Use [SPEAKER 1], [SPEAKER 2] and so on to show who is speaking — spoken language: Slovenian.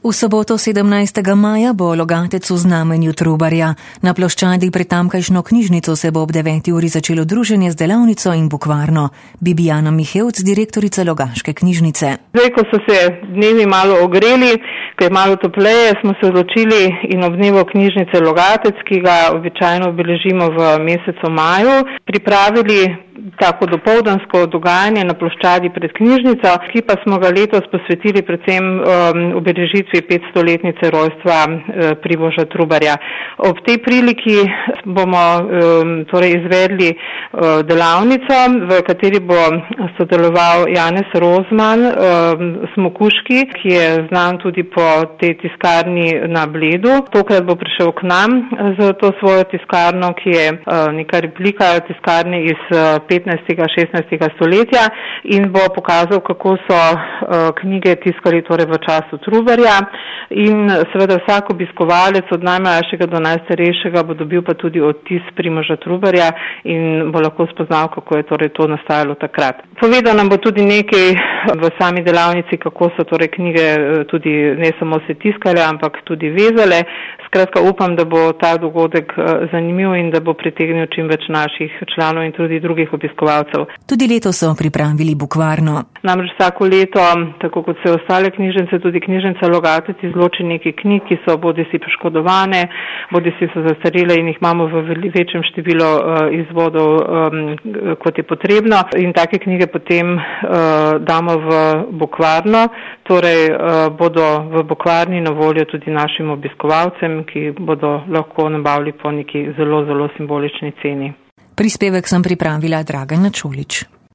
[SPEAKER 1] V soboto 17. maja bo Logatec v znamenju Trubarja. Na ploščadi pred tamkajšnjo knjižnico se bo ob 9. uri začelo druženje z delavnico in bukvarno. Bibiana Mihevc, direktorica Logaške knjižnice.
[SPEAKER 2] Zdaj, ko so se dnevi malo ogreli, ko je malo topleje, smo se odločili in ob dnevu knjižnice Logatec, ki ga običajno obeležimo v mesecu maju, pripravili tako dopoldansko dogajanje na ploščadi pred knjižnico, ki pa smo ga letos posvetili predvsem obeležitvi 500-letnice rojstva Primoža Trubarja. Ob tej priliki bomo torej izvedli delavnico, v kateri bo sodeloval Janez Rozman, smokuški, ki je znan tudi po tej tiskarni na Bledu. Tokrat bo prišel k nam z to svojo tiskarno, ki je neka replika tiskarne iz 15. 16. stoletja in bo pokazal, kako so knjige tiskali torej v času Trubarja. In seveda vsak obiskovalec od najmlajšega do najstarejšega bo dobil pa tudi odtis Primoža Trubarja in bo lahko spoznal, kako je torej to nastajalo takrat. Povedal nam bo tudi nekaj v sami delavnici, kako so torej knjige tudi ne samo se tiskale, ampak tudi vezale. Skratka, upam, da bo ta dogodek zanimiv in da bo pritegnil čim več naših članov in tudi drugih obiskovalcev.
[SPEAKER 1] Tudi letos so pripravili bukvarno.
[SPEAKER 2] Namreč vsako leto, tako kot se ostale knjižnice, tudi knjižnica Logatec izloči nekaj knjig, ki so bodisi poškodovane, bodisi so zastarele in jih imamo v večjem številu izvodov, kot je potrebno. In take knjige potem damo v bukvarno, torej bodo v bukvarni na voljo tudi našim obiskovalcem, ki bodo lahko nabavili po neki zelo, zelo simbolični ceni.
[SPEAKER 1] Prispevek sem pripravila Dragana Čolić.